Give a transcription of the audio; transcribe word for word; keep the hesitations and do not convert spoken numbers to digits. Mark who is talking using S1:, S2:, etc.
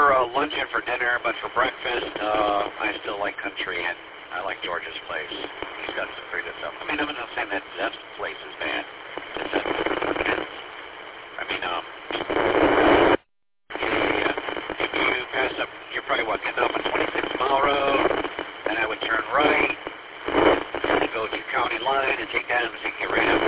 S1: for uh, lunch and for dinner, but for breakfast, uh, I still like Country Inn. I like George's place. He's got some pretty good stuff. I mean, I'm not saying that that place is bad. It's that, I mean, um, yeah, if you pass up, you're probably what, getting off on twenty-six mile road, then I would turn right, and then go to county line and take that and take you right up